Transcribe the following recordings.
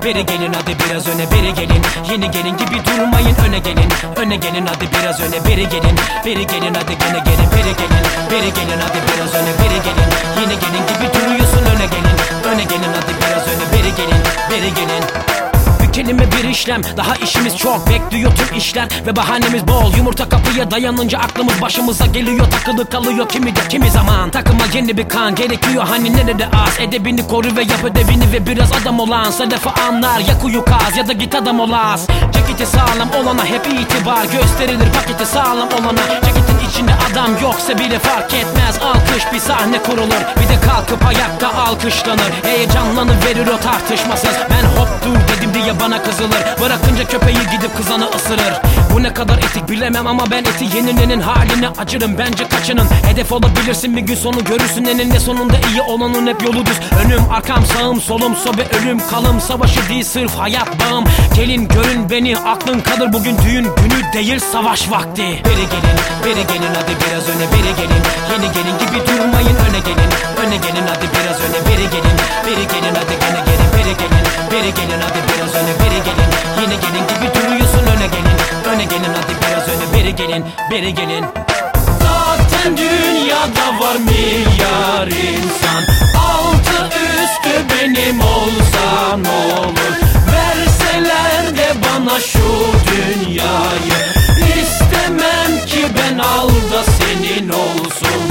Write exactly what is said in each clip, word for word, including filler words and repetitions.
Beri gelin hadi biraz öne, beri gelin. Yeni gelin gibi durmayın, öne gelin. Öne gelin hadi biraz öne, beri gelin. Beri gelin hadi gene gelin, beri gelin. Beri gelin hadi biraz öne, beri gelin. Yeni gelin gibi duruyorsun, öne gelin. Öne gelin hadi biraz öne, beri gelin. Beri gelin. Kelime bir işlem, daha işimiz çok, bekliyor tüm işler ve bahanemiz bol. Yumurta kapıya dayanınca aklımız başımıza geliyor, takılı kalıyor kimi de kimi zaman. Takıma yeni bir kan gerekiyor, hani nerede az. Edebini koru ve yap ödevini ve biraz adam olan. Sedefı anlar, ya kuyu kaz ya da git adam olaz. Ceketi sağlam olana hep itibar gösterilir, paketi sağlam olana. Ceketin içinde adam yoksa bile fark etmez, alkış bir sahne kurulur. Bir de kalkıp ayakta alkışlanır, heyecanlanıverir o tartışmasız. Ben hop dur dedim diye bana kızılır, bırakınca köpeği gidip kızanı ısırır. Bu ne kadar etik bilemem ama ben eti yenilenin haline acırım, bence kaçının. Hedef olabilirsin bir gün, sonu görürsün eninde sonunda. iyi olanın hep yolu düz, önüm arkam sağım solum sobe ölüm kalım. Savaşı değil sırf hayat bağım. Gelin görün beni, aklın kalır bugün düğün günü değil savaş vakti. Beri gelin, beri gelin hadi biraz öne, beri gelin. Yeni gelin gibi durmayın, öne gelin. Öne gelin hadi biraz öne, beri gelin. Beri gelin hadi gene gelin, beri gelin. Beri gelin hadi biraz öne, beri gelin. Yeni gelin gibi duruyorsun, öne gelin. Öne gelin hadi biraz öne, beri gelin. Beri gelin. Zaten dünyada var milyar insan, altı üstü benim olsa ne olur. Verseler de bana şu dünyayı, istemem ki ben al da senin olsun.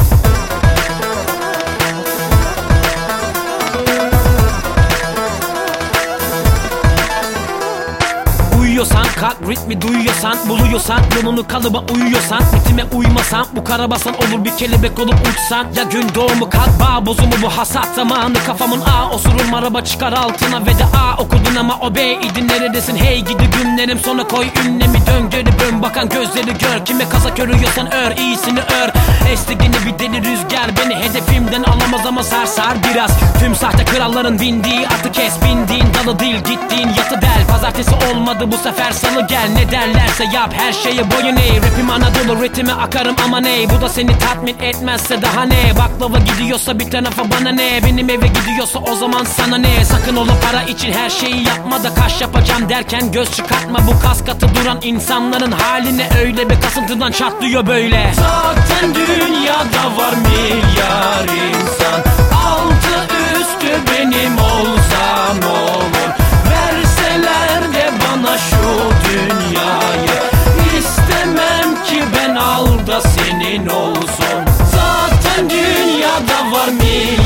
Uyuyorsan kalk, ritmi duyuyorsan, buluyorsan yolunu kalıba uyuyorsan, ritime uymasan bu karabasan olur bir kelebek olup uçsan. Ya gün doğumu kalk bağ bozumu bu hasat zamanı, kafamın A osurur araba çıkar altına ve de A okudun ama o B idin neredesin hey gidi günlerim. Sonra koy ünlemi dön geri bön bakan gözleri gör, kime kazak örüyorsan ör iyisini ör. Estigini bir deli rüzgar beni hedefimden alamaz ama sar sar biraz. Tüm sahte kralların bindiği atı kes, bindiğin dalı değil gittiğin yatı del. Pazartesi olmadı bu sefer salı gel, ne derlerse yap her şeye boyun eğ. Rapim Anadolu ritime akarım ama ney, bu da seni tatmin etmezse daha ne. Baklava gidiyorsa bir tarafa bana ne, benim eve gidiyorsa o zaman sana ne. Sakın ola para için her şeyi yapma da kaş yapacağım derken göz çıkartma. Bu kas katı duran insanların haline öyle bir kasıntıdan çatlıyor böyle. Zaten dünyada var milyar insan, altı üstü benim olsa ne olur. Verseler de bana şu dünyayı, istemem ki ben al da senin olsun. Zaten dünyada var milyar